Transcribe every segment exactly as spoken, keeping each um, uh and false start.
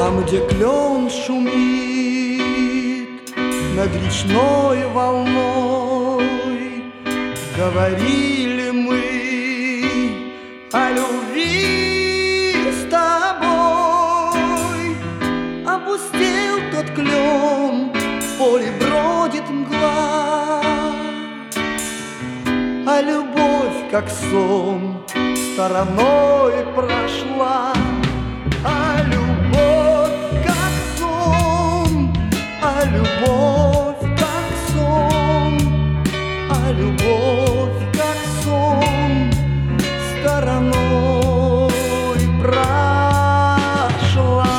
Там, где клен шумит над речной волной, говорили мы о любви с тобой. Опустел тот клен, в поле бродит мгла, а любовь, как сон, стороной прошла. А любовь, как сон, а любовь, как сон, а любовь, как сон, стороной прошла.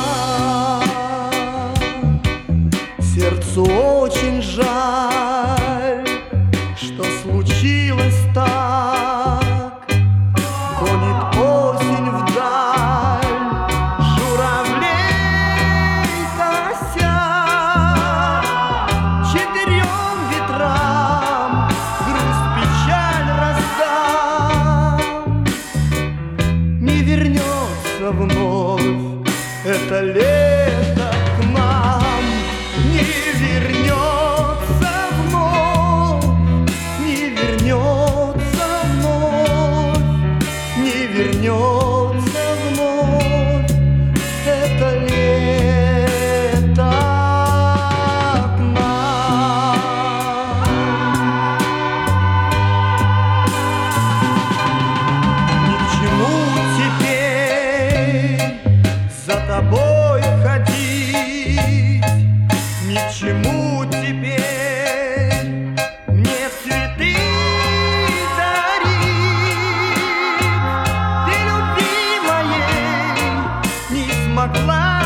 Сердцу очень жаль, что случилось так. Гонит осень вдаль журавлей кося, четырем ветрам грусть, печаль раздам. Не вернется вновь это лето к нам, не вернется вновь, не вернется вновь, не вернется вновь это лето к нам. Ни к чему теперь за тобой ходить, ни к чему теперь мне цветы дарить. Ты любви моей не смогла